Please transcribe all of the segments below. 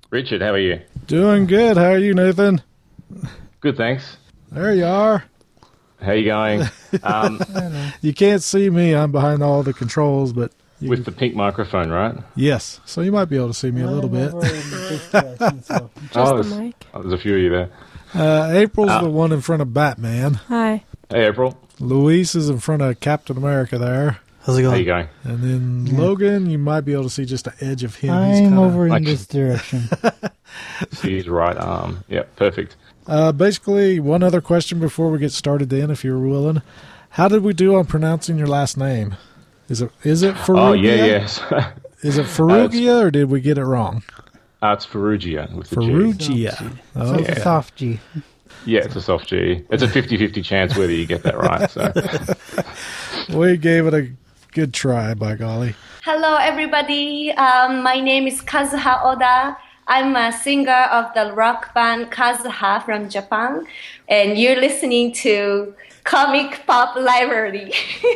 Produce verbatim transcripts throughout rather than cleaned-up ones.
Richard, how are you? Doing good. How are you, Nathan? Good, thanks. There you are. How you going? Um, you can't see me. I'm behind all the controls, but... You... With the pink microphone, right? Yes. So you might be able to see me a little bit. Just oh, the mic. Oh, there's a few of you there. Uh, April's uh, the one in front of Batman. Hi. Hey, April. Luis is in front of Captain America there. How's it going? How you going? And then yeah. Logan, you might be able to see just the edge of him. I'm He's kinda... over in like... this direction. See his right arm. Yeah, perfect. Uh, basically, one other question before we get started then, if you're willing. How did we do on pronouncing your last name? Is it is it Farugia? Oh, yeah, yes. Is it Farugia, uh, or did we get it wrong? Uh, it's Farugia with the Farugia. G. Oh, so it's yeah. a soft G. Yeah, it's a soft G. It's a fifty-fifty chance whether you get that right. So we gave it a good try, by golly. Hello, everybody. Um, my name is Kazuha Oda. I'm a singer of the rock band Kazuha from Japan, and you're listening to Comic Pop Library.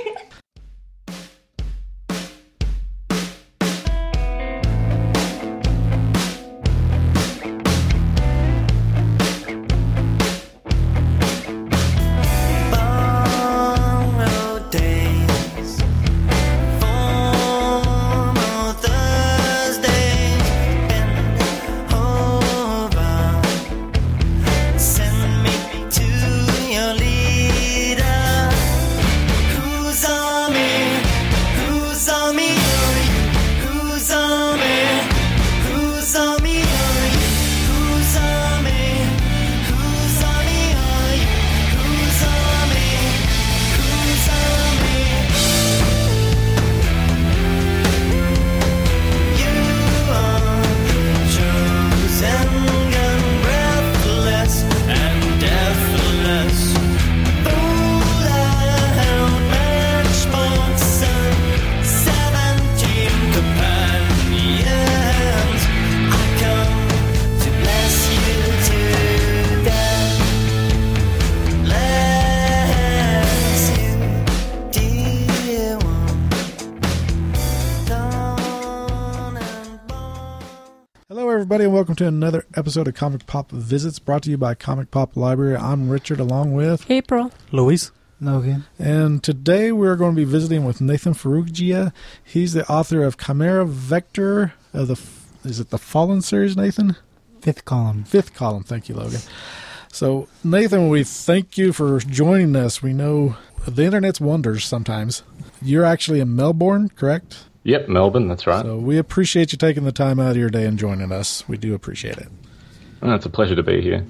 Everybody, and welcome to another episode of Comic Pop Visits, brought to you by Comic Pop Library. I'm Richard, along with April, Luis, Logan, and today we're going to be visiting with Nathan Farugia. He's the author of Chimera Vector of the is it the Fallen series, Nathan? Fifth column. Fifth column. Thank you, Logan. So, Nathan, we thank you for joining us. We know the internet's wonders sometimes. You're actually in Melbourne, correct? Yep, Melbourne, that's right. So we appreciate you taking the time out of your day and joining us. We do appreciate it. Oh, it's a pleasure to be here.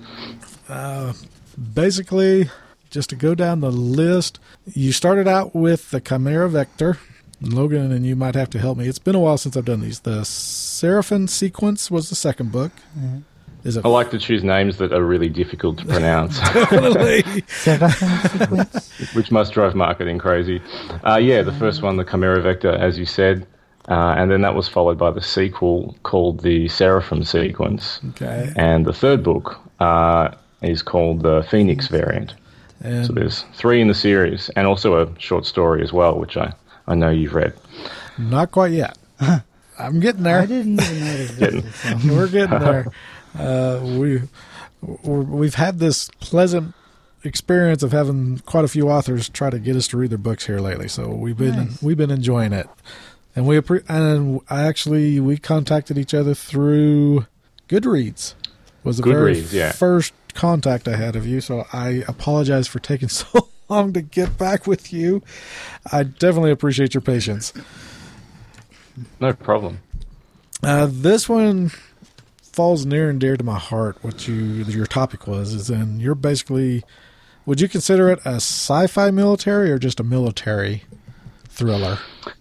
Uh, basically, just to go down the list, you started out with the Chimera Vector. Logan and you might have to help me. It's been a while since I've done these. The Seraphim Sequence was the second book. Mm-hmm. Is it? I like to choose names that are really difficult to pronounce. Definitely. Seraphim Sequence. Which must drive marketing crazy. Uh, yeah, the first one, the Chimera Vector, as you said. Uh, and then that was followed by the sequel called the Seraphim Sequence. Okay. And the third book uh, is called the Phoenix Variant. And so there's three in the series, and also a short story as well, which I, I know you've read. Not quite yet. I'm getting there. I didn't even notice getting. We're getting there. Uh, we we've had this pleasant experience of having quite a few authors try to get us to read their books here lately. So we've been nice. we've been enjoying it, and we and I actually we contacted each other through Goodreads. Was the very Goodreads, yeah. first contact I had of you. So I apologize for taking so long to get back with you. I definitely appreciate your patience. No problem. Uh, this one falls near and dear to my heart. What you your topic was is, and you're basically, would you consider it a sci-fi military or just a military thriller?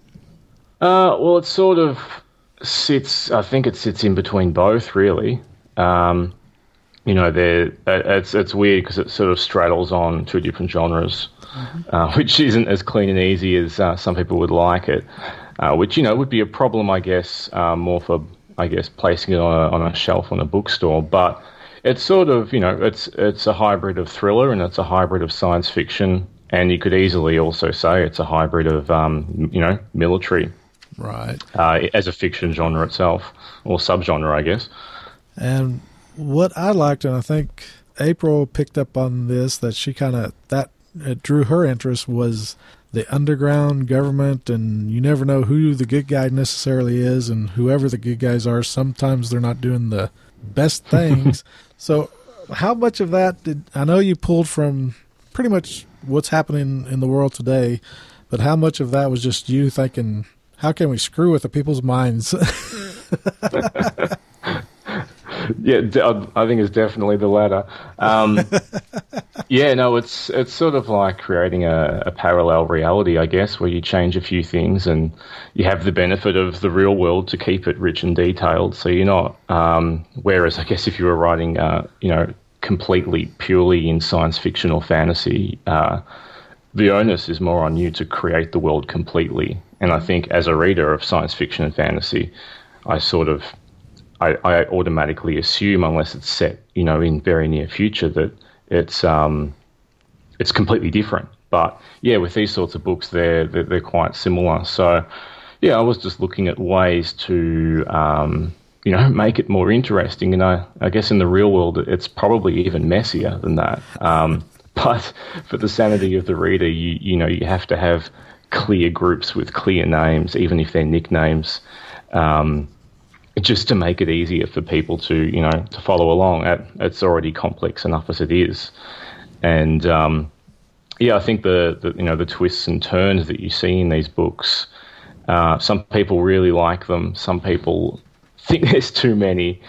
Uh, well, it sort of sits. I think it sits in between both, really. Um, you know, there it's it's weird because it sort of straddles on two different genres, mm-hmm. uh, which isn't as clean and easy as uh, some people would like it. Uh, which you know would be a problem, I guess, uh, more for. I guess placing it on a, on a shelf on a bookstore, but it's sort of, you know, it's it's a hybrid of thriller and it's a hybrid of science fiction, and you could easily also say it's a hybrid of, um, you know, military, right? Uh, as a fiction genre itself or subgenre, I guess. And what I liked, and I think April picked up on this, that she kind of, that it drew her interest, was the underground government, and you never know who the good guy necessarily is, and whoever the good guys are, sometimes they're not doing the best things. So how much of that did, I know you pulled from pretty much what's happening in the world today, but how much of that was just you thinking, how can we screw with the people's minds? Yeah, I think it's definitely the latter. Um, yeah, no, it's it's sort of like creating a, a parallel reality, I guess, where you change a few things and you have the benefit of the real world to keep it rich and detailed. So you're not. Um, whereas, I guess, if you were writing, uh, you know, completely purely in science fiction or fantasy, uh, the onus is more on you to create the world completely. And I think, as a reader of science fiction and fantasy, I sort of I, I automatically assume, unless it's set, you know, in very near future, that it's um, it's completely different. But yeah, with these sorts of books, they're they're, they're quite similar. So yeah, I was just looking at ways to um, you know, make it more interesting. And I, I guess in the real world, it's probably even messier than that. Um, but for the sanity of the reader, you you know, you have to have clear groups with clear names, even if they're nicknames. Um, just to make it easier for people to, you know, to follow along. It's already complex enough as it is. And, um, yeah, I think the, the, you know, the twists and turns that you see in these books, uh, some people really like them. Some people think there's too many,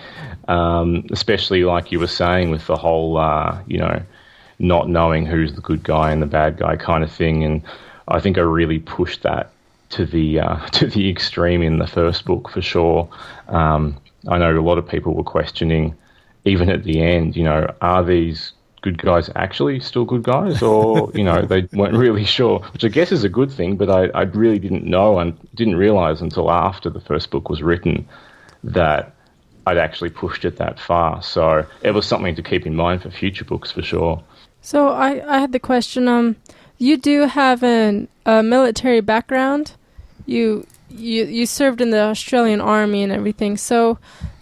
um, especially like you were saying with the whole, uh, you know, not knowing who's the good guy and the bad guy kind of thing. And I think I really pushed that to the uh, to the extreme in the first book for sure. Um, I know a lot of people were questioning, even at the end, you know, are these good guys actually still good guys, or you know, they weren't really sure, which I guess is a good thing. But I, I really didn't know and didn't realize until after the first book was written that I'd actually pushed it that far. So it was something to keep in mind for future books for sure. So I, I had the question. Um, you do have an, a military background. You you you served in the Australian Army and everything. So,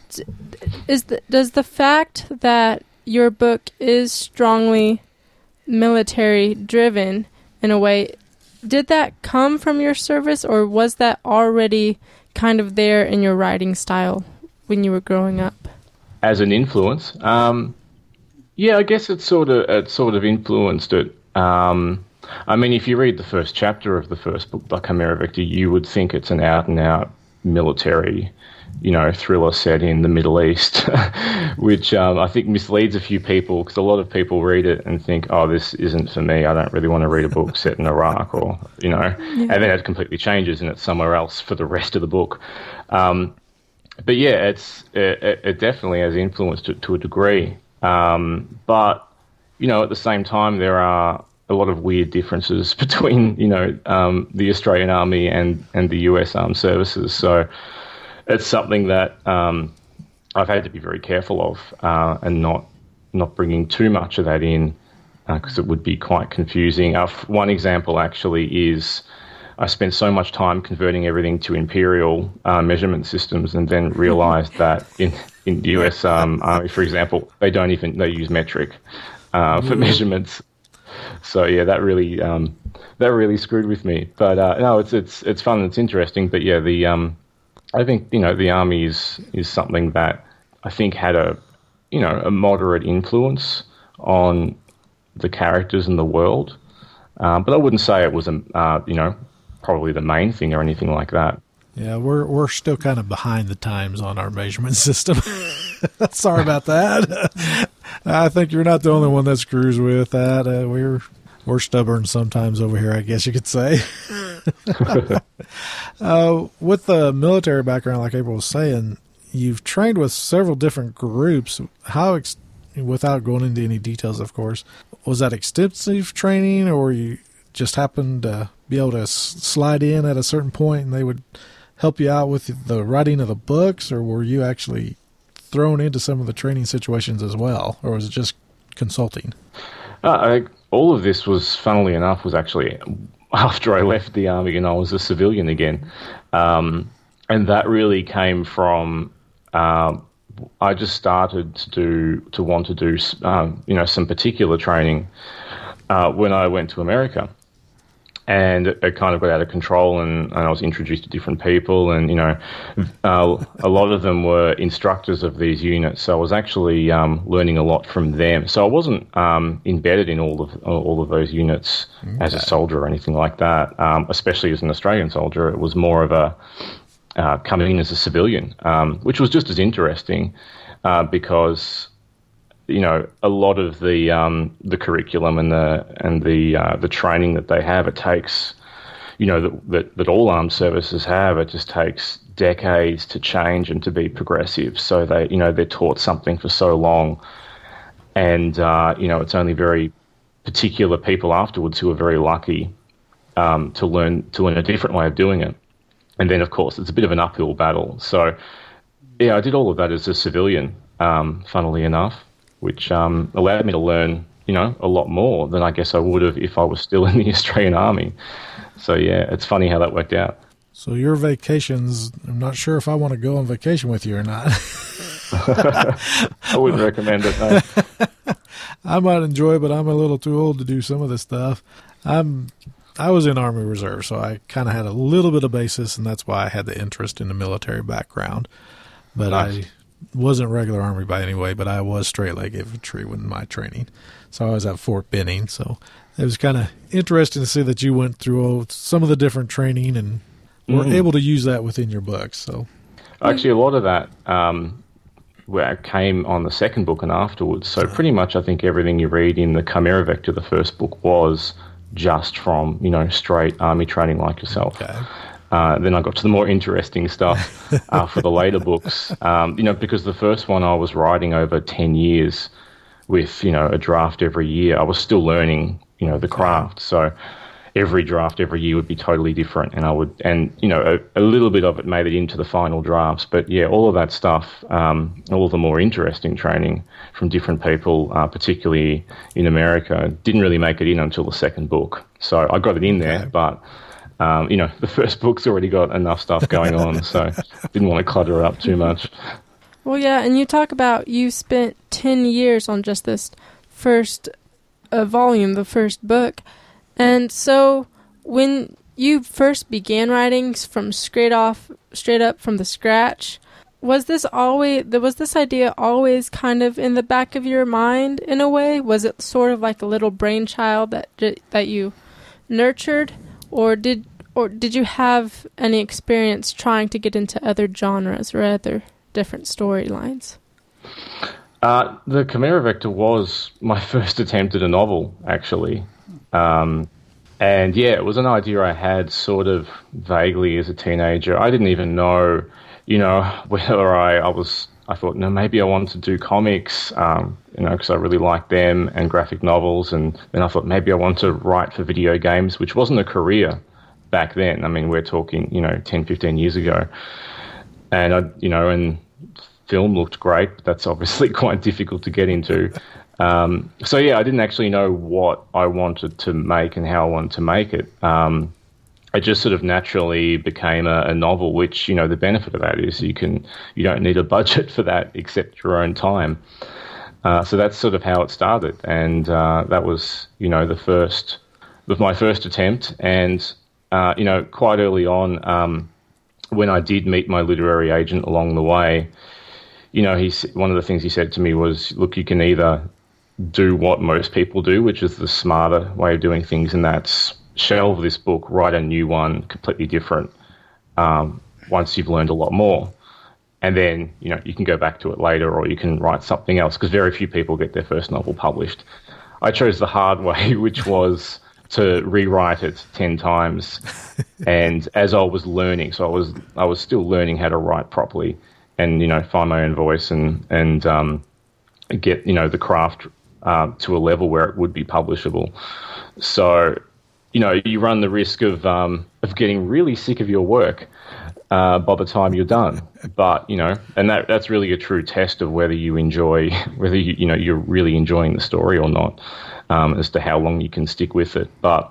is the, does the fact that your book is strongly military driven in a way, did that come from your service, or was that already kind of there in your writing style when you were growing up? As an influence, um, yeah, I guess it sort of it sort of influenced it. Um, I mean, if you read the first chapter of the first book by Chimera Vector, you would think it's an out-and-out military, you know, thriller set in the Middle East, which um, I think misleads a few people, because a lot of people read it and think, oh, this isn't for me. I don't really want to read a book set in Iraq, or, you know, yeah. And then it completely changes and it's somewhere else for the rest of the book. Um, but yeah, it's it, it definitely has influenced it to a degree. Um, but, you know, at the same time, there are a lot of weird differences between, you know, um, the Australian Army and, and the U S Armed Services. So it's something that um, I've had to be very careful of uh, and not not bringing too much of that in, because uh, it would be quite confusing. Uh, one example actually is I spent so much time converting everything to imperial uh, measurement systems, and then realised that in in the U S um, Army, for example, they don't even they use metric uh, for measurements. So yeah, that really um, that really screwed with me. But uh, no, it's it's it's fun and it's interesting. But yeah, the um, I think, you know, the Army is is something that I think had a you know a moderate influence on the characters and the world. Um, but I wouldn't say it was a uh, you know probably the main thing or anything like that. Yeah, we're we're still kind of behind the times on our measurement system. Sorry about that. I think you're not the only one that screws with that. Uh, we're we're stubborn sometimes over here, I guess you could say. uh, with the military background, like April was saying, you've trained with several different groups. How, ex- without going into any details, of course, was that extensive training, or you just happened to be able to s- slide in at a certain point and they would help you out with the writing of the books, or were you actually thrown into some of the training situations as well, or was it just consulting? Uh, I, all of this was, funnily enough, was actually after I left the Army and I was a civilian again. Um, and that really came from uh, I just started to do to want to do um, you know some particular training uh, when I went to America, and it, it kind of got out of control, and, and I was introduced to different people, and you know uh, a lot of them were instructors of these units, so I was actually um, learning a lot from them. So I wasn't um, embedded in all of all of those units okay. as a soldier or anything like that. Um, especially as an Australian soldier, it was more of a Uh, coming in as a civilian, um, which was just as interesting uh, because, you know, a lot of the um, the curriculum and the and the uh, the training that they have, it takes, you know, that, that that all armed services have. It just takes decades to change and to be progressive. So they, you know, they're taught something for so long, and uh, you know, it's only very particular people afterwards who are very lucky um, to learn to learn a different way of doing it. And then, of course, it's a bit of an uphill battle. So, yeah, I did all of that as a civilian, um, funnily enough, which um, allowed me to learn, you know, a lot more than I guess I would have if I was still in the Australian Army. So, yeah, it's funny how that worked out. So your vacations, I'm not sure if I want to go on vacation with you or not. I wouldn't recommend it, no. I might enjoy it, but I'm a little too old to do some of this stuff. I'm... I was in Army Reserve, so I kind of had a little bit of basis, and that's why I had the interest in the military background. But nice. I wasn't regular Army by any way, but I was straight-leg infantry in my training. So I was at Fort Benning, so it was kind of interesting to see that you went through some of the different training and were mm. able to use that within your books. So, actually, a lot of that um, where came on the second book and afterwards. So pretty much I think everything you read in the Chimera Vector, the first book, was just from, you know, straight Army training like yourself. Okay. Uh, then I got to the more interesting stuff uh, for the later books, um, you know, because the first one I was writing over ten years with, you know, a draft every year. I was still learning, you know, the craft. So every draft every year would be totally different. And I would, and, you know, a, a little bit of it made it into the final drafts. But yeah, all of that stuff, um, all of the more interesting training from different people, uh, particularly in America, didn't really make it in until the second book. So I got it in there, okay. but, um, you know, the first book's already got enough stuff going on. So didn't want to clutter it up too much. Well, yeah, and you talk about you spent ten years on just this first uh, volume, the first book. And so when you first began writing from straight off, straight up from the scratch, was this always, was this idea always kind of in the back of your mind in a way? Was it sort of like a little brainchild that that you nurtured, or did or did you have any experience trying to get into other genres or other different storylines? Uh, the Chimera Vector was my first attempt at a novel, actually. Um, and yeah, it was an idea I had sort of vaguely as a teenager. I didn't even know, you know, whether I, I was, I thought, no, maybe I wanted to do comics, um, you know, because I really liked them, and graphic novels. And then I thought maybe I want to write for video games, which wasn't a career back then. I mean, we're talking, you know, ten, fifteen years ago. And I, you know, and film looked great, but that's obviously quite difficult to get into. Um, so yeah, I didn't actually know what I wanted to make and how I wanted to make it. Um, it just sort of naturally became a, a novel, which, you know, the benefit of that is you can, you don't need a budget for that except your own time. Uh, so that's sort of how it started. And, uh, that was, you know, the first, was my first attempt. And, uh, you know, quite early on, um, when I did meet my literary agent along the way, you know, he's, one of the things he said to me was, look, you can either do what most people do, which is the smarter way of doing things, and that's shelve this book, write a new one, completely different, um, once you've learned a lot more. And then, you know, you can go back to it later, or you can write something else, because very few people get their first novel published. I chose the hard way, which was to rewrite it ten times. And as I was learning, so I was I was still learning how to write properly, and, you know, find my own voice and and um, get, you know, the craft uh, to a level where it would be publishable. So, you know, you run the risk of um, of getting really sick of your work uh, by the time you're done. But, you know, and that that's really a true test of whether you enjoy, whether you you know you're really enjoying the story or not, um, as to how long you can stick with it. But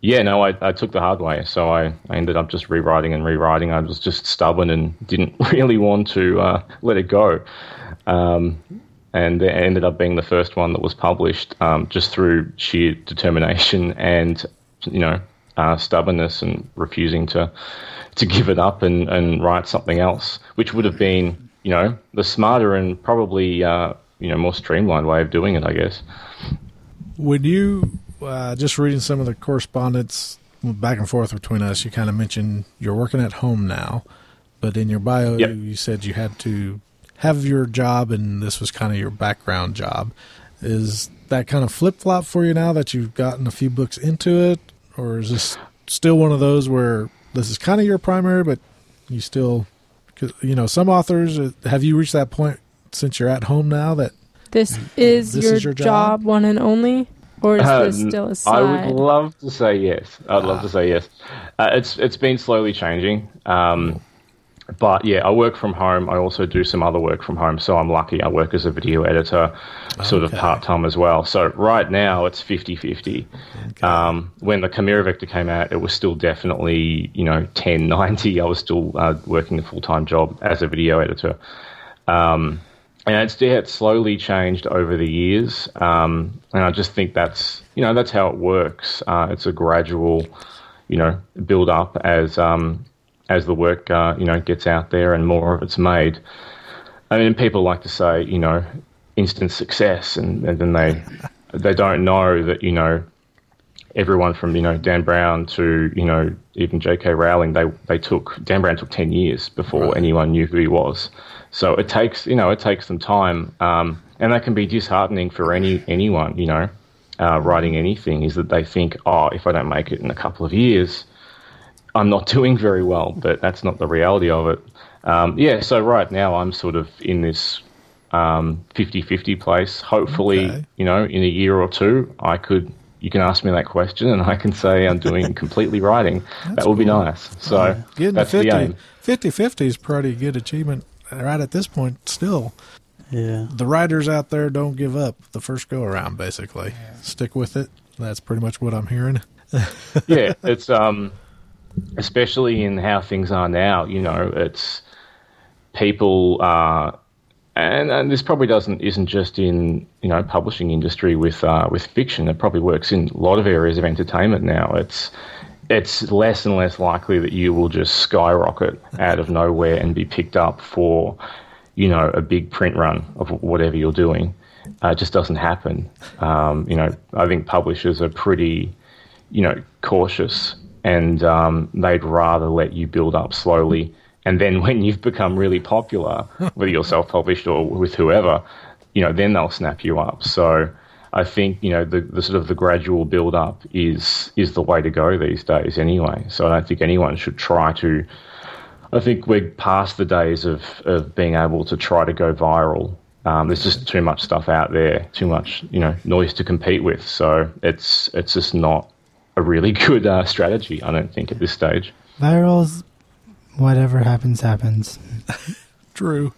yeah, no, I, I took the hard way. So I, I ended up just rewriting and rewriting. I was just stubborn and didn't really want to uh, let it go. Um, and it ended up being the first one that was published um, just through sheer determination and, you know, uh, stubbornness and refusing to to give it up and, and write something else, which would have been, you know, the smarter and probably, uh, you know, more streamlined way of doing it, I guess. Would you, uh, just reading some of the correspondence back and forth between us, you kind of mentioned you're working at home now, but in your bio, yep. you said you had to have your job and this was kind of your background job. Is that kind of flip-flop for you now that you've gotten a few books into it? Or is this still one of those where this is kind of your primary, but you still, cause, you know, some authors, have you reached that point since you're at home now that this is, this your, is your job? job one and only? Or is Uh, this still a side? I would love to say yes. I'd Ah. love to say yes. Uh, it's it's been slowly changing. Um, but yeah, I work from home. I also do some other work from home. So I'm lucky. I work as a video editor, sort Okay. of part-time as well. So right now it's fifty-fifty. Okay. Um, when the Chimera Vector came out, it was still definitely, you know, ten ninety. I was still uh, working a full-time job as a video editor. Um, and it's, yeah, it's slowly changed over the years. Um, and I just think that's, you know, that's how it works. Uh, it's a gradual, you know, build up as, um, as the work, uh, you know, gets out there and more of it's made. I mean, people like to say, you know, instant success, and, and then they, they don't know that, you know, everyone from, you know, Dan Brown to, you know, even J K Rowling, they, they took, Dan Brown took ten years before Right. anyone knew who he was. So it takes, you know, it takes some time. Um, and that can be disheartening for any anyone, you know, uh, writing anything, is that they think, oh, if I don't make it in a couple of years, I'm not doing very well. But that's not the reality of it. Um, yeah, so right now I'm sort of in this um, fifty-fifty place. Hopefully, Okay. you know, in a year or two, I could, you can ask me that question and I can say I'm doing completely writing. That would be cool. nice. So Getting that's to the fifty, aim. fifty-fifty is pretty good achievement right at this point still. Yeah. The writers out there don't give up the first go around, basically. Stick with it. That's pretty much what I'm hearing. Yeah, it's um, especially in how things are now. You know, it's people, uh, and and this probably doesn't isn't just in, you know, publishing industry with uh, with fiction. It probably works in a lot of areas of entertainment now. It's it's less and less likely that you will just skyrocket out of nowhere and be picked up for, you know, a big print run of whatever you're doing. Uh, it just doesn't happen. Um, you know, I think publishers are pretty, you know, cautious, and um, they'd rather let you build up slowly. And then when you've become really popular, whether you're self-published or with whoever, you know, then they'll snap you up. So I think, you know, the, the sort of the gradual build-up is is the way to go these days anyway. So I don't think anyone should try to... I think we're past the days of, of being able to try to go viral. Um, there's just too much stuff out there, too much, you know, noise to compete with. So it's it's just not a really good uh, strategy, I don't think, at this stage. Virals, whatever happens, happens. True.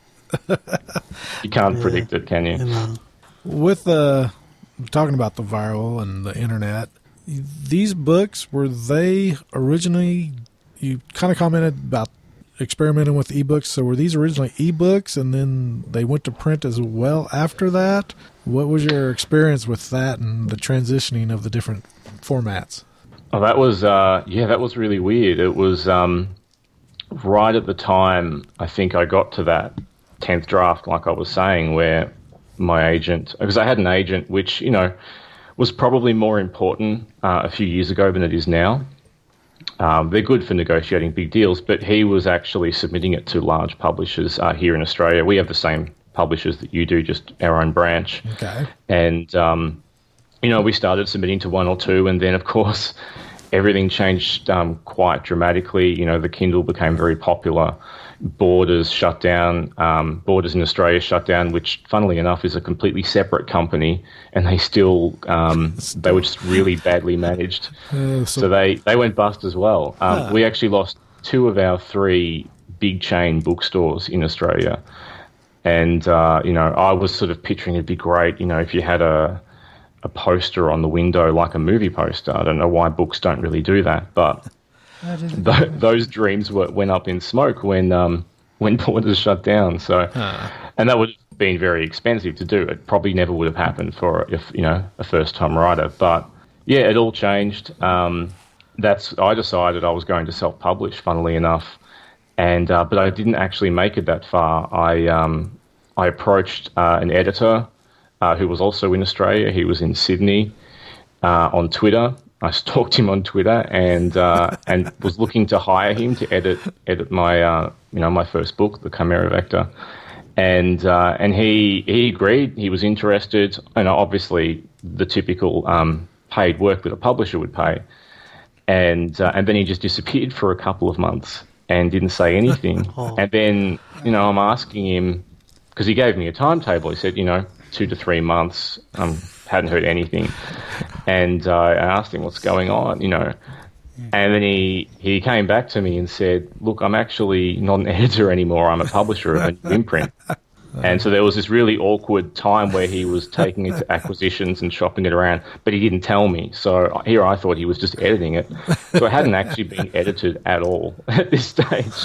You can't Yeah. predict it, can you? You know. With the talking about the viral and the internet, these books, were they originally, you kind of commented about experimenting with ebooks, so were these originally ebooks and then they went to print as well after that? What was your experience with that and the transitioning of the different formats? Oh, that was, uh, yeah, that was really weird. It was um, right at the time, I think I got to that tenth draft, like I was saying, where my agent, because I had an agent which, you know, was probably more important uh, a few years ago than it is now. Um, they're good for negotiating big deals, but he was actually submitting it to large publishers uh, here in Australia. We have the same publishers that you do, just our own branch. Okay. And, um, you know, we started submitting to one or two, and then, of course, everything changed um, quite dramatically. You know, the Kindle became very popular. Borders shut down. Um, Borders in Australia shut down, which, funnily enough, is a completely separate company, and they still, um, they were just really badly managed. Uh, So so, they, they went bust as well. Um, Ah. We actually lost two of our three big chain bookstores in Australia. And, uh, you know, I was sort of picturing it'd be great, you know, if you had a a poster on the window like a movie poster. I don't know why books don't really do that, but th- those dreams were, went up in smoke when um, when Borders shut down. So, Huh. and that would have been very expensive to do. It probably never would have happened for if you know a first time writer. But yeah, it all changed. Um, that's I decided I was going to self publish. Funnily enough, and uh, but I didn't actually make it that far. I um, I approached uh, an editor uh, who was also in Australia. He was in Sydney uh, on Twitter. I stalked him on Twitter and uh, and was looking to hire him to edit edit my uh, you know my first book, The Chimera Vector, and uh, and he he agreed. He was interested, and obviously the typical um, paid work that a publisher would pay, and uh, and then he just disappeared for a couple of months and didn't say anything. Oh. And then you know I'm asking him because he gave me a timetable. He said you know two to three months. Um, hadn't heard anything. And uh, I asked him what's going on, you know. And then he, he came back to me and said, look, I'm actually not an editor anymore. I'm a publisher of a new imprint. And so there was this really awkward time where he was taking it to acquisitions and shopping it around, but he didn't tell me. So here I thought he was just editing it. So it hadn't actually been edited at all at this stage.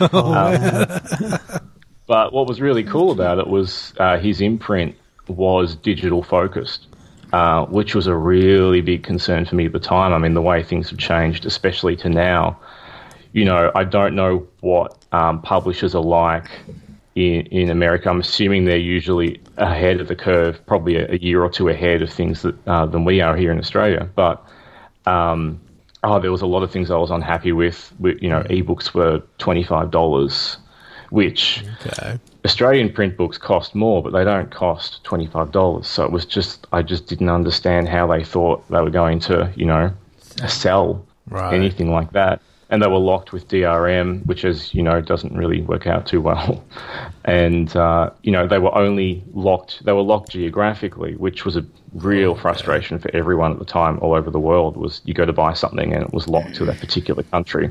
um, but what was really cool about it was uh, his imprint was digital focused. Uh, which was a really big concern for me at the time. I mean, the way things have changed, especially to now, you know, I don't know what um, publishers are like in, in America. I'm assuming they're usually ahead of the curve, probably a, a year or two ahead of things that, uh, than we are here in Australia. But, um, oh, there was a lot of things I was unhappy with. with you know, ebooks were twenty-five dollars, which... Okay. Australian print books cost more, but they don't cost twenty-five dollars. So it was just, I just didn't understand how they thought they were going to, you know, sell Right. anything like that. And they were locked with D R M, which, as you know, doesn't really work out too well. And, uh, you know, they were only locked, they were locked geographically, which was a real Okay. frustration for everyone at the time all over the world, was you go to buy something and it was locked to that particular country.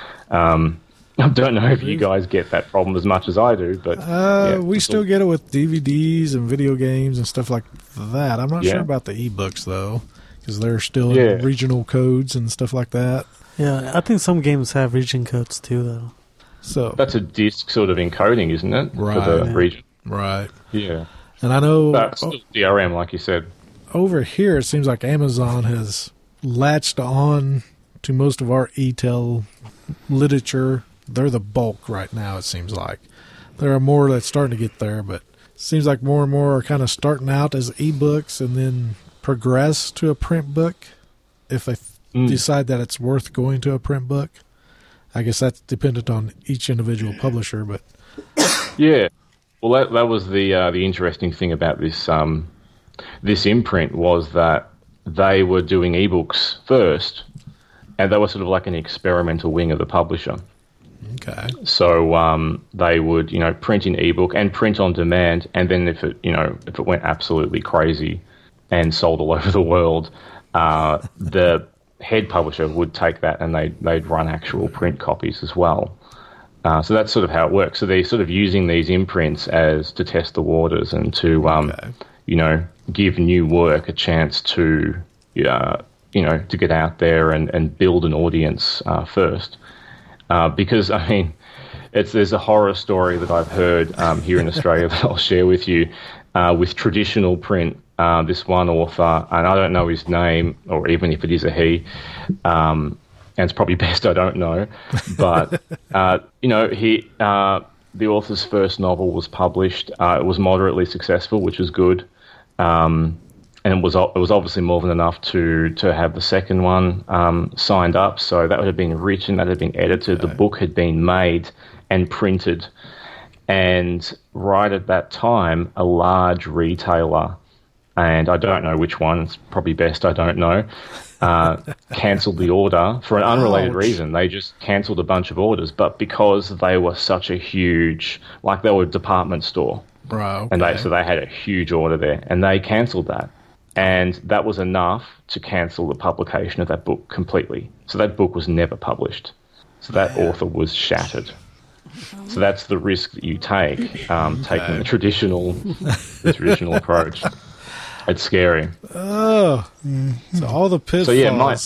Um, I don't know if you guys get that problem as much as I do, but Uh, yeah, we it's still all- get it with D V Ds and video games and stuff like that. I'm not Yeah. sure about the ebooks though, because they're still Yeah. in regional codes and stuff like that. Yeah, I think some games have region codes too, though. So That's a disc sort of encoding, isn't it? For Right. the Yeah. region. right, Yeah. and I know But o- still D R M, like you said. over here it seems like Amazon has latched on to most of our e-tail literature. They're the bulk right now, it seems like. There are more that's starting to get there, but it seems like more and more are kind of starting out as ebooks and then progress to a print book if they Mm. decide that it's worth going to a print book. I guess that's dependent on each individual publisher, but Yeah. Well, that that was the uh, the interesting thing about this um, this imprint was that they were doing ebooks first, and they were sort of like an experimental wing of the publisher. okay. So um, they would, you know, print in ebook and print on demand, and then if it, you know, if it went absolutely crazy and sold all over the world, uh, the head publisher would take that and they they'd run actual print copies as well. Uh, so that's sort of how it works. So they're sort of using these imprints as to test the waters and to, um, Okay. you know, give new work a chance to, uh, you know, to get out there and, and build an audience uh, first. Uh, because, I mean, it's there's a horror story that I've heard um, here in Australia that I'll share with you uh, with traditional print. Uh, this one author, and I don't know his name, or even if it is a he, um, and it's probably best I don't know, but, uh, you know, he uh, the author's first novel was published. Uh, it was moderately successful, which was good. Um, and it was it was obviously more than enough to to have the second one um, signed up. So that would have been written, that had been edited, the book had been made and printed. And right at that time, a large retailer, and I don't know which one, it's probably best I don't know, uh, cancelled the order for an unrelated Ouch. reason. They just cancelled a bunch of orders, but because they were such a huge, like they were a department store, Right, okay. and they so they had a huge order there, and they cancelled that. And that was enough to cancel the publication of that book completely. So that book was never published. So that author was shattered. So that's the risk that you take, um, taking Okay. the traditional, the traditional approach. It's scary. Oh, so all the pitfalls. So yeah, mine.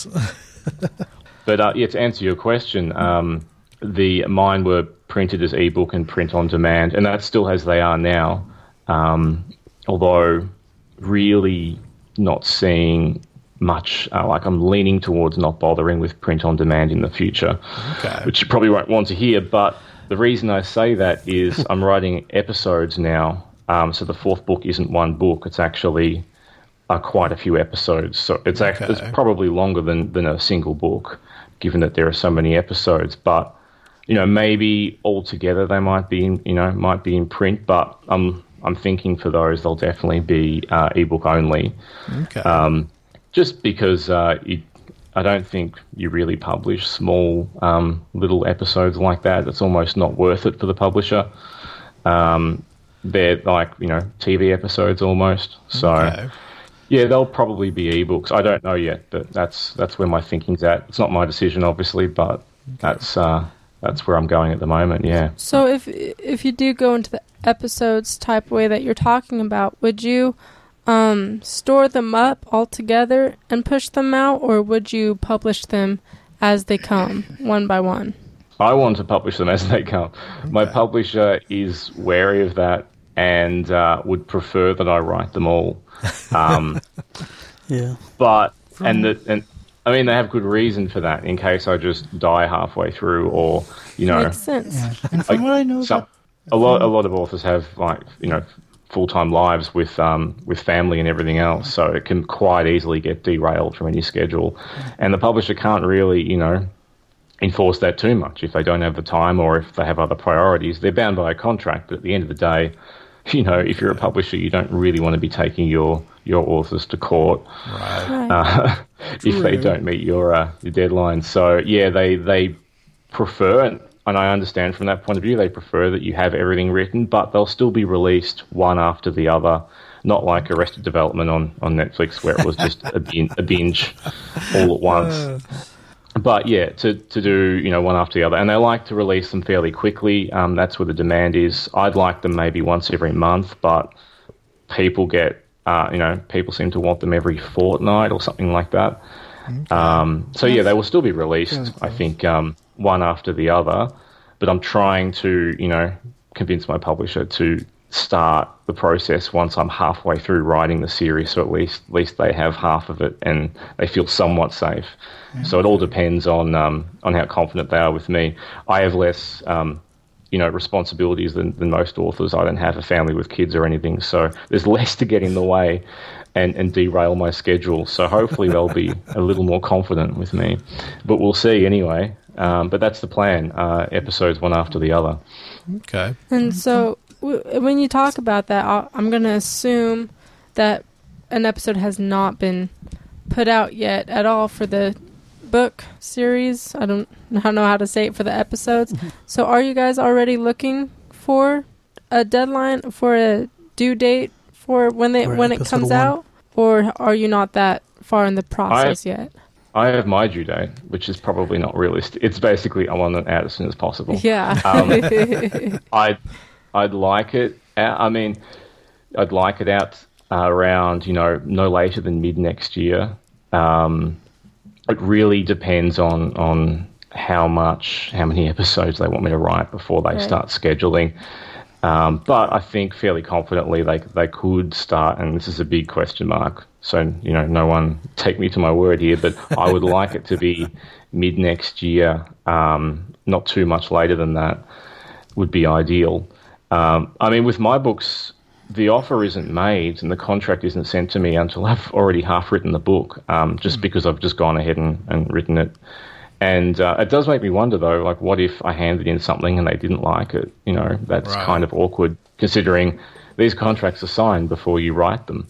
But uh, yeah, to answer your question, um, the mine were printed as ebook and print on demand, and that's still as they are now. Um, although, really not seeing much. Uh, like I'm leaning towards not bothering with print on demand in the future, Okay. which you probably won't want to hear. But the reason I say that is I'm writing episodes now. Um, so the fourth book isn't one book; it's actually uh, quite a few episodes. So it's actually Okay. it's probably longer than than a single book, given that there are so many episodes. But you know, maybe altogether they might be in, you know might be in print. But I'm I'm thinking for those they'll definitely be uh, ebook only. Okay. Um, just because uh, you, I don't think you really publish small um, little episodes like that. It's almost not worth it for the publisher. Um, they're like, you know, T V episodes almost. So, Okay. yeah, they'll probably be ebooks. I don't know yet, but that's that's where my thinking's at. It's not my decision, obviously, but that's uh, that's where I'm going at the moment, yeah. So if if you do go into the episodes type way that you're talking about, would you um, store them up all together and push them out, or would you publish them as they come, one by one? I want to publish them as they come. My Okay. publisher is wary of that and uh, would prefer that I write them all. Um, Yeah. but and the, and I mean they have good reason for that. In case I just die halfway through, or you know, Makes sense. Yeah. And from Like, what I know, some, that, a lot a lot of authors have like you know full time lives with um with family and everything else, so it can quite easily get derailed from any schedule, and the publisher can't really you know enforce that too much if they don't have the time or if they have other priorities. They're bound by a contract, but at the end of the day, you know, if you're a publisher, you don't really want to be taking your your authors to court Right. Right. uh, if they True. don't meet your uh, your deadlines. So yeah, they they prefer, and, and I understand from that point of view, they prefer that you have everything written, but they'll still be released one after the other, not like Arrested Development on, on Netflix where it was just a, bin, a binge all at once. But yeah, to, to do, you know, one after the other. And they like to release them fairly quickly. Um, that's where the demand is. I'd like them maybe once every month, but people get, uh, you know, people seem to want them every fortnight or something like that. Um, so yeah, they will still be released, I think, um, one after the other. But I'm trying to, you know, convince my publisher to start the process once I'm halfway through writing the series, so at least at least they have half of it and they feel somewhat safe. So it all depends on um, on how confident they are with me. I have less, um, you know, responsibilities than, than most authors. I don't have a family with kids or anything, so there's less to get in the way and, and derail my schedule. So hopefully they'll be a little more confident with me. But we'll see anyway. Um, but that's the plan, uh, episodes one after the other. Okay. And so, w- when you talk about that, I'll, I'm going to assume that an episode has not been put out yet at all for the book series. I don't, I don't know how to say it for the episodes. So, are you guys already looking for a deadline, for a due date for when they For when it episode comes one. out, or are you not that far in the process yet? I have my due date, which is probably not realistic. It's basically I want it out as soon as possible. Yeah. Um, I'd, I'd like it. Out, I mean, I'd like it out uh, around, you know, no later than mid next year. Um, it really depends on on how much, how many episodes they want me to write before they Right. start scheduling. Um, but I think fairly confidently they they could start, and this is a big question mark. So, you know, no one take me to my word here, but I would like it to be mid next year, um, not too much later than that would be ideal. Um, I mean, with my books, the offer isn't made and the contract isn't sent to me until I've already half written the book, um, just because I've just gone ahead and, and written it. And uh, it does make me wonder, though, like, what if I handed in something and they didn't like it? You know, that's Right. kind of awkward, considering these contracts are signed before you write them.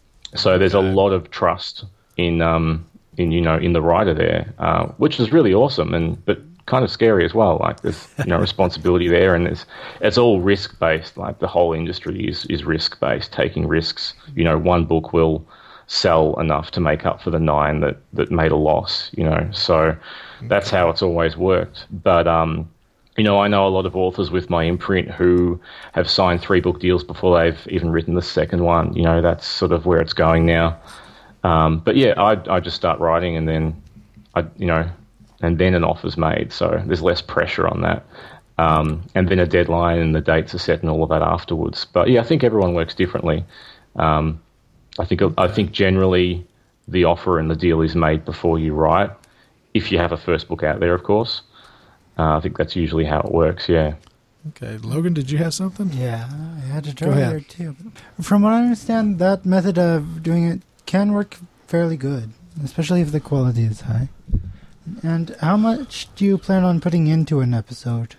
So there's a Okay. lot of trust in, um, in you know, in the writer there, uh, which is really awesome, and but kind of scary as well. Like there's you know responsibility there, and it's it's all risk based. Like the whole industry is is risk based, taking risks. You know, one book will sell enough to make up for the nine that that made a loss. You know, so that's how it's always worked. But um, you know, I know a lot of authors with my imprint who have signed three book deals before they've even written the second one. You know, that's sort of where it's going now. Um, but yeah, I I just start writing and then I you know, and then an offer's made. So there's less pressure on that. Um, and then a deadline and the dates are set and all of that afterwards. But yeah, I think everyone works differently. Um, I think I think generally the offer and the deal is made before you write, if you have a first book out there, of course. Uh, I think that's usually how it works. Yeah. Okay, Logan, did you have something? Yeah, I had to Go try ahead. there too. From what I understand, that method of doing it can work fairly good, especially if the quality is high. And how much do you plan on putting into an episode?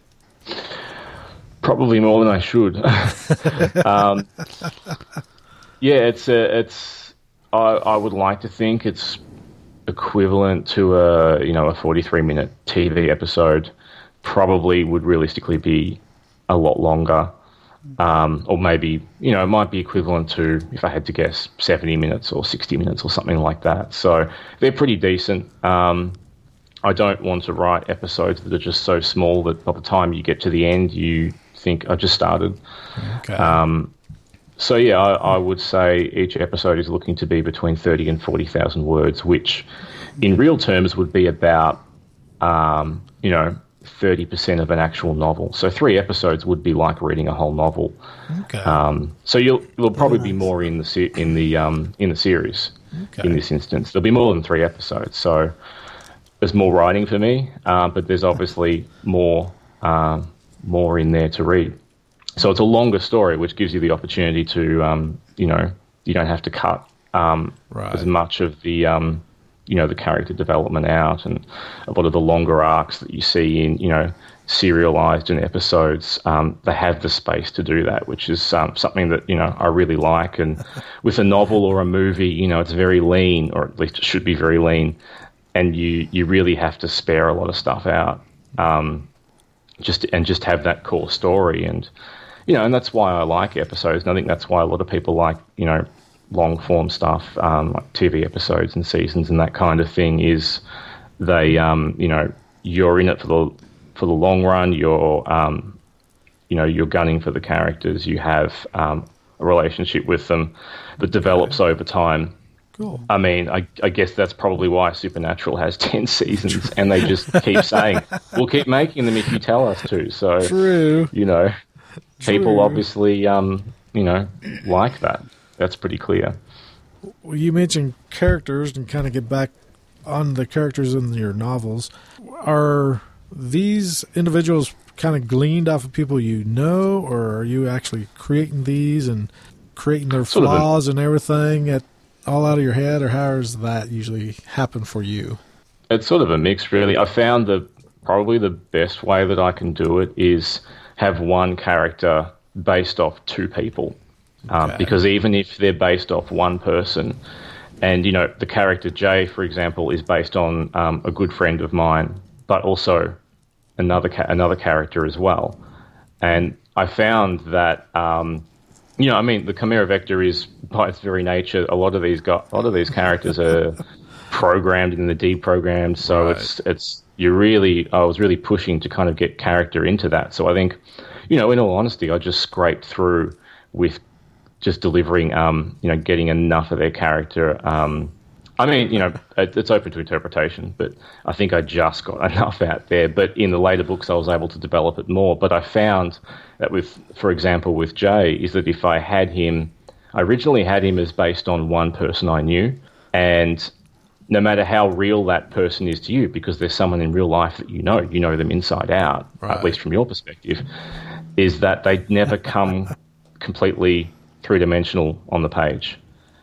Probably more than I should. um, yeah, it's a, it's. I, I would like to think it's equivalent to a you know a forty-three minute T V episode. Probably would realistically be a lot longer, um, or maybe you know it might be equivalent to, if I had to guess, seventy minutes or sixty minutes or something like that. So they're pretty decent. Um, I don't want to write episodes that are just so small that by the time you get to the end, you think, I just started. Okay. Um, so, yeah, I, I would say each episode is looking to be between thirty and forty thousand words, which in real terms would be about, um, you know, thirty percent of an actual novel. So three episodes would be like reading a whole novel. Okay. Um, so you'll, there'll probably be more in the se- in the um, in the series. Okay. In this instance, there'll be more than three episodes. So there's more writing for me, uh, but there's obviously more um, more in there to read. So it's a longer story, which gives you the opportunity to, um, you know, you don't have to cut um, Right. as much of the, um, you know, the character development out, and a lot of the longer arcs that you see in, you know, serialized in episodes, um, they have the space to do that, which is um, something that, you know, I really like. And with a novel or a movie, you know, it's very lean, or at least it should be very lean. And you, you really have to spare a lot of stuff out, um, just and just have that core story, and you know, and that's why I like episodes, and I think that's why a lot of people like, you know, long form stuff, um, like T V episodes and seasons and that kind of thing. Is they, um, you know, you're in it for the for the long run. You're, um, you know, you're gunning for the characters. You have um, a relationship with them that develops over time. Cool. I mean, I, I guess that's probably why Supernatural has ten seasons, and they just keep saying, we'll keep making them if you tell us to. So, True. you know, people True. obviously, um, you know, like that. That's pretty clear. Well, you mentioned characters, and kind of get back on the characters in your novels. Are these individuals kind of gleaned off of people you know, or are you actually creating these and creating their Sort of a- flaws and everything at all out of your head, or how does that usually happen for you? It's sort of a mix, really. I found that probably the best way that I can do it is have one character based off two people. Um, Okay. because even if they're based off one person, and, you know, the character Jay, for example, is based on um, a good friend of mine, but also another ca- another character as well. And I found that, um, you know, I mean, the Chimera Vector is, by its very nature, a lot of these got, a lot of these characters are programmed and then deprogrammed. So Right. it's it's you really, I was really pushing to kind of get character into that. So I think, you know, in all honesty, I just scraped through with just delivering, um, you know, getting enough of their character. Um, I mean, you know, it, it's open to interpretation, but I think I just got enough out there. But in the later books, I was able to develop it more. But I found that with, for example, with Jay, is that if I had him, I originally had him as based on one person I knew, and no matter how real that person is to you, because there's someone in real life that you know, you know them inside out, Right. at least from your perspective, is that they never come completely three-dimensional on the page.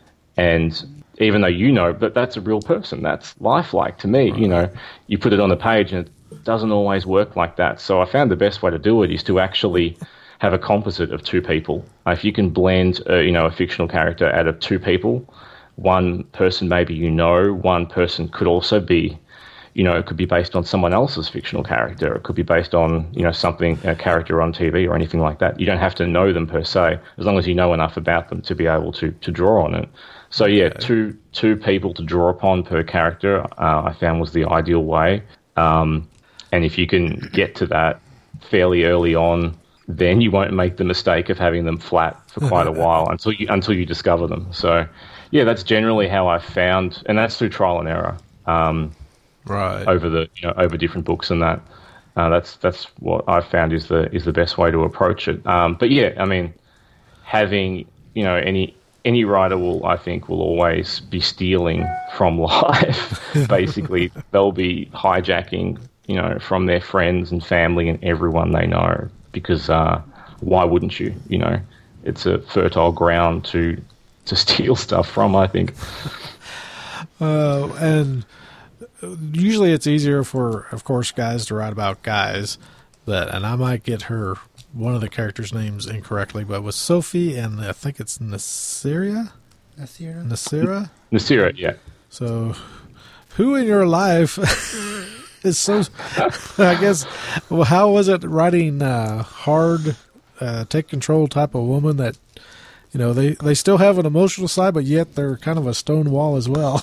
And even though you know that that's a real person, that's lifelike to me, you know, you put it on the page and it doesn't always work like that. So I found the best way to do it is to actually have a composite of two people. Uh, if you can blend, uh, you know, a fictional character out of two people, one person maybe you know, one person could also be, you know, it could be based on someone else's fictional character. It could be based on, you know, something, a character on T V or anything like that. You don't have to know them per se, as long as you know enough about them to be able to, to draw on it. So, yeah, Okay. two two people to draw upon per character, uh, I found was the ideal way. Um, and if you can get to that, fairly early on, then you won't make the mistake of having them flat for quite a while until you until you discover them. So, yeah, that's generally how I found, and that's through trial and error. Um, right. Over the you know over different books and that. Uh, that's that's what I found is the is the best way to approach it. Um, but yeah, I mean, having you know any any writer will I think will always be stealing from life. Basically, they'll be hijacking you know from their friends and family and everyone they know. Because uh, why wouldn't you? You know, it's a fertile ground to to steal stuff from, I think. Uh, and usually it's easier for, of course, guys to write about guys. But and I might get her one of the characters' names incorrectly, but with Sophie and I think it's Nasira? Nasira? Nasira? Nasira, yeah. So, who in your life... It's so, I guess, well, how was it writing uh, hard, uh, take control type of woman that, you know, they, they still have an emotional side, but yet they're kind of a stone wall as well?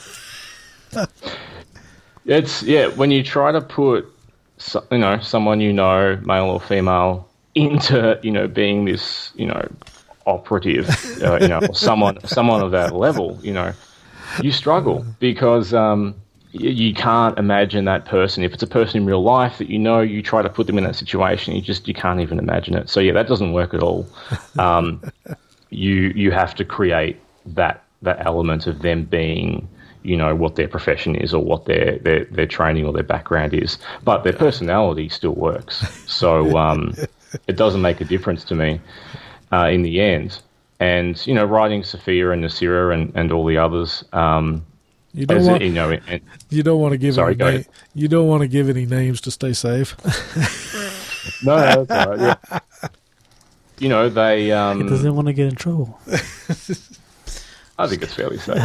It's, yeah, when you try to put, you know, someone you know, male or female, into, you know, being this, you know, operative, uh, you know, or someone, someone of that level, you know, you struggle because, um, you can't imagine that person. If it's a person in real life that you know, you try to put them in that situation, you just you can't even imagine it. So yeah, that doesn't work at all. Um, you you have to create that that element of them being, you know, what their profession is or what their their, their training or their background is, but their personality still works. So um, it doesn't make a difference to me uh, in the end. And you know, writing Sophia and Nasira and, and all the others. Um, You don't As want. it, you know, and, you don't want to give. Sorry, any go na- ahead. You don't want to give any names to stay safe. no, no, that's all right. Yeah. You know, they. Um, He doesn't want to get in trouble. I think it's fairly safe.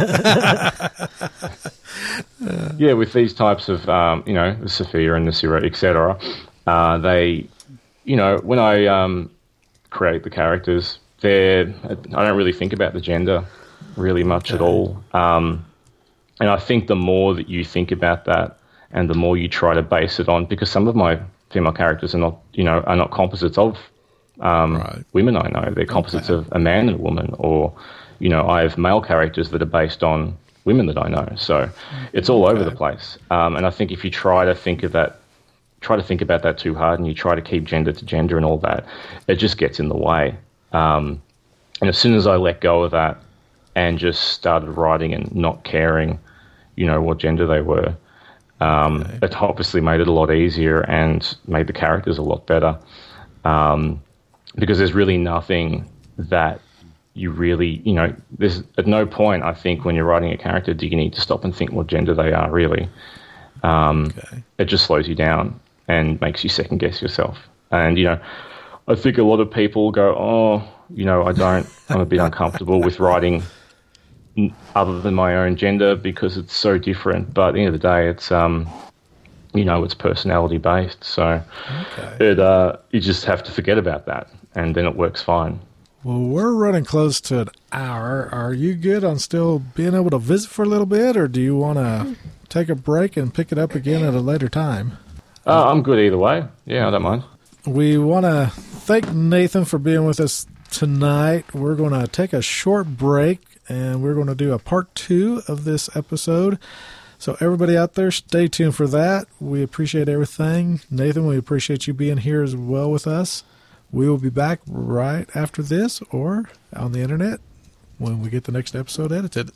Yeah, with these types of, um, you know, the Sophia and Nasira, et cetera, uh, they, you know, when I um, create the characters, they're. I don't really think about the gender really much at all. Um, and I think the more that you think about that and the more you try to base it on, because some of my female characters are not, you know, are not composites of um, Right. women I know. They're composites of a man and a woman, or, you know, I have male characters that are based on women that I know. So it's all over the place. Um, and I think if you try to think of that, try to think about that too hard and you try to keep gender to gender and all that, it just gets in the way. Um, and as soon as I let go of that and just started writing and not caring, you know, what gender they were, um, okay. it obviously made it a lot easier and made the characters a lot better. Um, because there's really nothing that you really, you know, there's at no point, I think, when you're writing a character, do you need to stop and think what gender they are, really. Um, okay. It just slows you down and makes you second guess yourself. And, you know, I think a lot of people go, oh, you know, I don't, I'm a bit uncomfortable with writing other than my own gender because it's so different. But at the end of the day, it's, um, you know, it's personality based. So okay. it, uh, you just have to forget about that and then it works fine. Well, we're running close to an hour. Are you good on still being able to visit for a little bit, or do you want to take a break and pick it up again at a later time? Uh, I'm good either way. Yeah, I don't mind. We want to thank Nathan for being with us tonight. We're going to take a short break, and we're going to do a part two of this episode. So everybody out there, stay tuned for that. We appreciate everything. Nathan, we appreciate you being here as well with us. We will be back right after this or on the internet when we get the next episode edited.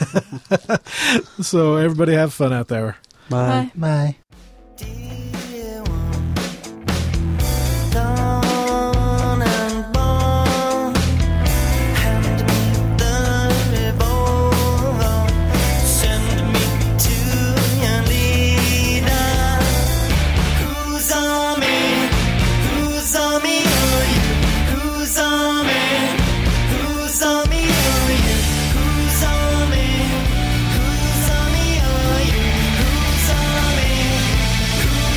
So everybody have fun out there. Bye. Bye. Who's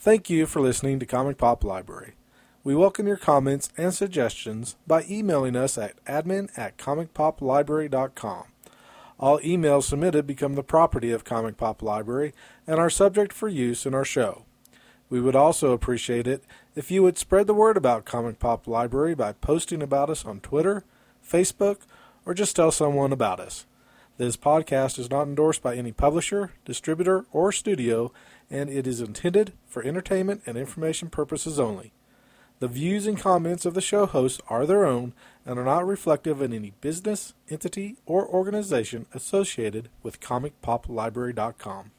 Thank you for listening to Comic Pop Library. We welcome your comments and suggestions by emailing us at admin at comic pop library dot com. All emails submitted become the property of Comic Pop Library and are subject for use in our show. We would also appreciate it if you would spread the word about Comic Pop Library by posting about us on Twitter, Facebook, or just tell someone about us. This podcast is not endorsed by any publisher, distributor, or studio, and it is intended for entertainment and information purposes only. The views and comments of the show hosts are their own and are not reflective of any business, entity, or organization associated with comic pop library dot com.